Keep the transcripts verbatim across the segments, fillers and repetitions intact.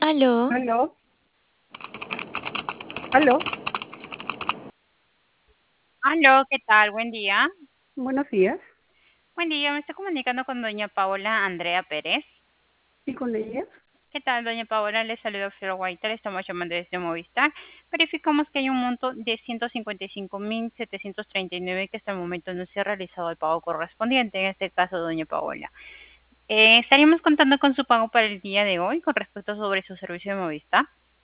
Aló, Aló, aló, Aló, ¿qué tal? Buen día. buenos días. Buen día, me estoy comunicando con doña Paola Andrea Pérez. ¿Y con ella? ¿Qué tal, doña Paola? Le saludo Flor Guaita, le estamos llamando desde Movistar. Verificamos que hay un monto de ciento cincuenta y cinco mil setecientos treinta y nueve que hasta el momento no se ha realizado el pago correspondiente, en este caso, doña Paola. Eh, estaríamos contando con su pago para el día de hoy con respecto sobre su servicio de Movistar.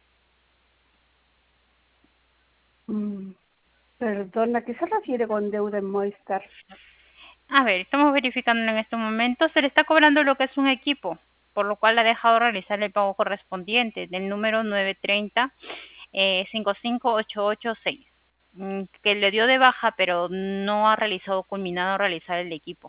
Mm, perdona, ¿a qué se refiere con deuda en Movistar? A ver, estamos verificando en este momento, se le está cobrando lo que es un equipo, por lo cual ha dejado realizar el pago correspondiente del número nueve tres cero eh, cinco cinco ocho ocho seis, mm, que le dio de baja, pero no ha realizado, culminado realizar el equipo.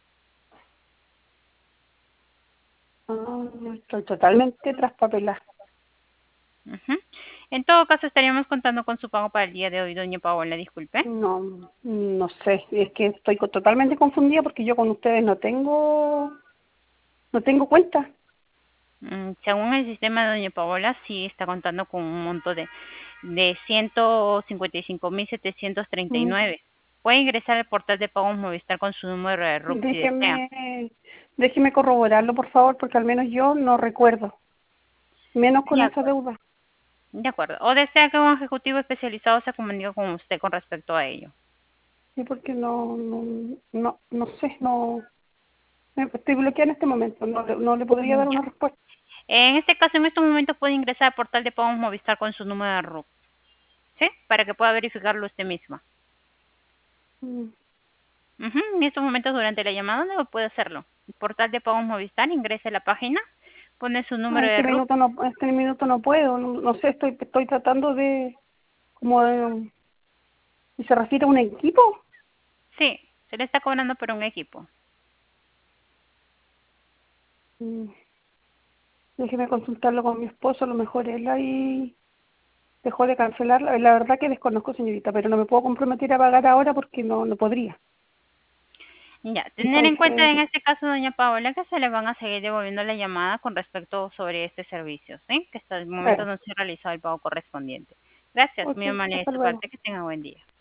Ah, estoy totalmente traspapelada. Ujú. En todo caso, estaríamos contando con su pago para el día de hoy, doña Paola, disculpe. No, no sé, es que estoy co- totalmente confundida porque yo con ustedes no tengo, no tengo cuenta. Mm, Según el sistema de doña Paola, sí está contando con un monto de, de ciento cincuenta y cinco mil setecientos treinta y Mm, nueve. Puede ingresar al portal de pagos Movistar con su número de R U C si desea. Déjeme, déjeme corroborarlo, por favor, porque al menos yo no recuerdo, menos con De esa acuerdo. deuda. De acuerdo. O desea que un ejecutivo especializado se comunique con usted con respecto a ello. Sí, porque no, no, no, no sé, no, me- estoy bloqueada en este momento, no, le- no le podría dar Ya. una respuesta. En este caso, en estos momentos puede ingresar al portal de pagos Movistar con su número de R U C, ¿sí? Para que pueda verificarlo usted misma. Mm. Ujú. En estos momentos, durante la llamada, no puede hacerlo. El portal de pagos Movistar, ingrese a la página, pone su No, en número de este R U C. minuto no, en este minuto no puedo, no, no sé, estoy, estoy tratando de, como de, ¿y se refiere a un equipo? Sí, se le está cobrando por un equipo. Mm, Déjeme consultarlo con mi esposo, a lo mejor él ahí dejó de cancelarla. La verdad que desconozco, señorita, pero no me puedo comprometer a pagar ahora porque no, no podría. Ya, tener en cuenta Entonces, en este caso, doña Paola, que se le van a seguir devolviendo la llamada con respecto sobre este servicio, ¿sí? Que hasta el momento bueno, no se ha realizado el pago correspondiente. Gracias, ok, muy amable de hasta su luego. parte, que tenga buen día.